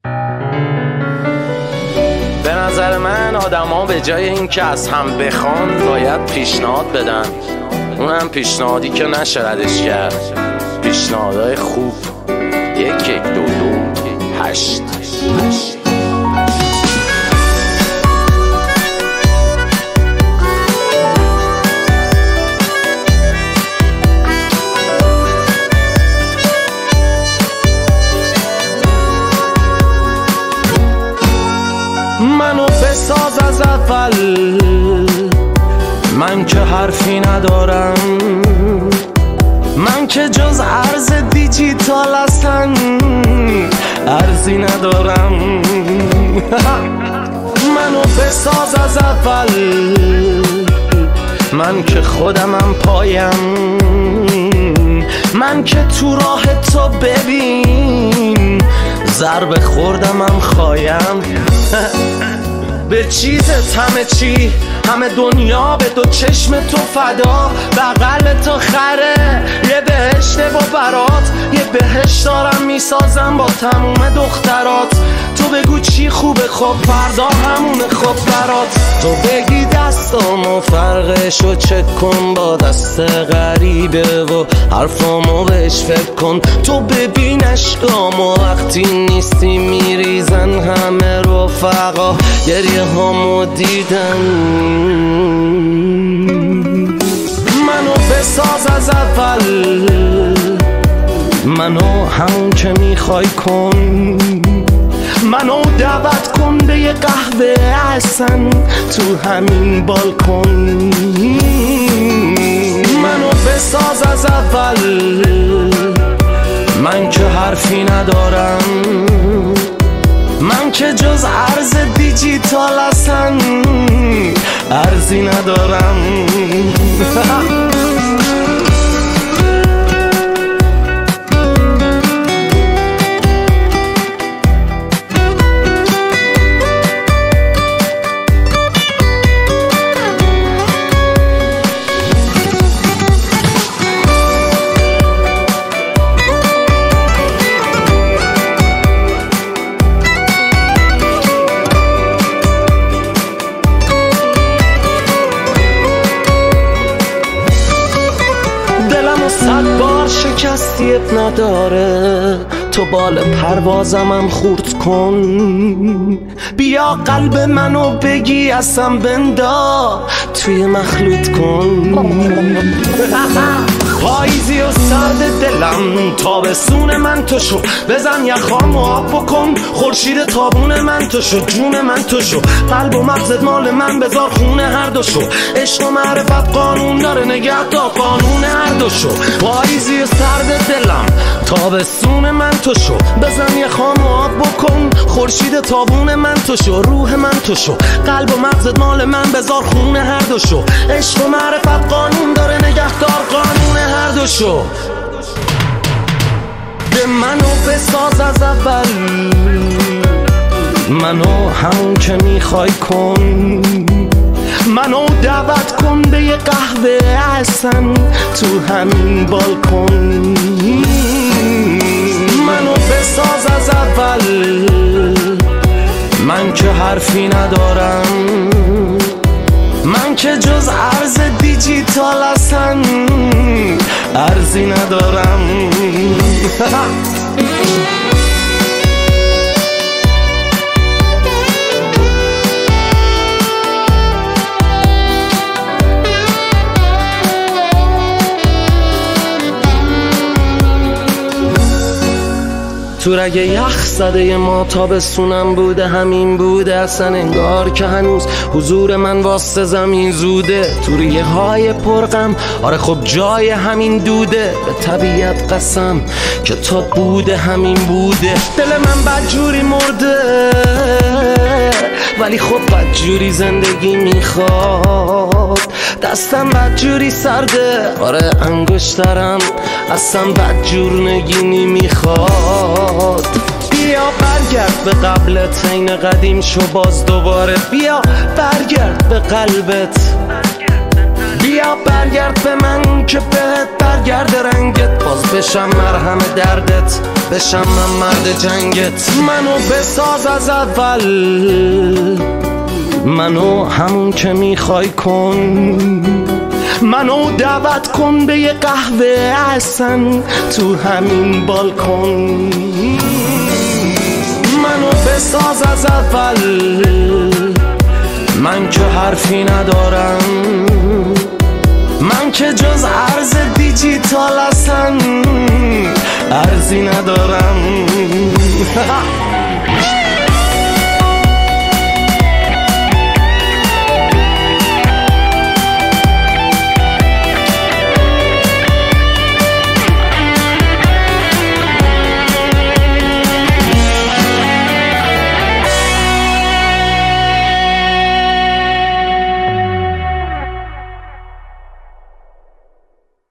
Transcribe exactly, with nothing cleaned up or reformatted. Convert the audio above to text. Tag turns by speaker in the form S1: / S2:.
S1: به نظر من آدم ها به جای این که از هم بخوان باید پیشنهاد بدن، اونم پیشنهادی که نشه ردش کرد. پیشنهادهای خوب. یک یک دو دو هشت هشت. منو بساز از اول، من که حرفی ندارم، من که جز ارز دیجیتال هستن ارزی ندارم. منو بساز از اول، من که خودمم پایم، من که تو راه تو ببین ضربه خوردمم خایم. به چیزت همه چی، همه دنیا به دو چشم تو فدا، بغل تو خره یه بهشت و برات، یه بهشت دارم میسازم با تموم دخترات. تو بگو چی خوبه خب فردا همونه خب برات. تو بگی دستامو فرقشو چک کن با دست غریبه و حرفامو بهش فکر کن. تو ببین عشقامو وقتی نیستی میریزن همه رفقا گریه هامو دیدن. منو بساز از اول، منو همون که میخوای کن، منو دعوت کن به یه قهوه احسن تو همین بالکن. منو بساز از اول، من که حرفی ندارم، من که جز ارز دیجیتال هستن ارزی ندارم. صد بار شکستی اب نداره، تو بال پروازمم خورد کن. بیا قلب منو بگی اصلا بندا توی مخلوط کن. پاییزی و سرد دلم تابستون من تو شو، بزن یخامو آب بکن خورشید تابون من تو شو، جون من تو شو، قلب و مغزت مال من بذار خونه هر دو شو. عشق و معرفت قانون داره نگه تا قانون هر دو شو. پاییزی و سرد دلم تابستون من تو شو، بزن یخامو آب بکن خورشید تابون من تو شو، روح من تو شو، قلب و مغزت مال من بذار خونه هر دو شو. عشق و معرفت قانون داره نگهدار قانون هر دو شو. به منو بساز از اول، منو همون که میخوای کن، منو دعوت کن به یه قهوه احسن تو همین بالکن. منو بساز از اول، من که حرفی ندارم، من که جز ارز دیجیتال هستن ارزی ندارم. تو رگ یخ زده ما تابستونم بوده، همین بوده اصلا انگار که هنوز حضور من واسه زمین زوده. تو ریه های پرغم آره خب جای همین دوده، به طبیعت قسم که تا بوده همین بوده. دل من بدجوری مرده ولی خب بدجوری زندگی میخواد، دستم بدجوری سرده آره انگشترم اصلا بدجور نگینی میخواد. بیا برگرد به قبلت این قدیم شو باز دوباره، بیا برگرد به قلبت، بیا برگرد به من که بهت برگرد رنگت، باز بشم مرهم دردت، بشم من مرد جنگت. منو بساز از اول، منو همون که میخوای کن، منو دعوت کن به یه قهوه احسن تو همین بالکن. منو بساز از اول، من که حرفی ندارم، من که جز ارز دیجیتال اصلا ارزی ندارم.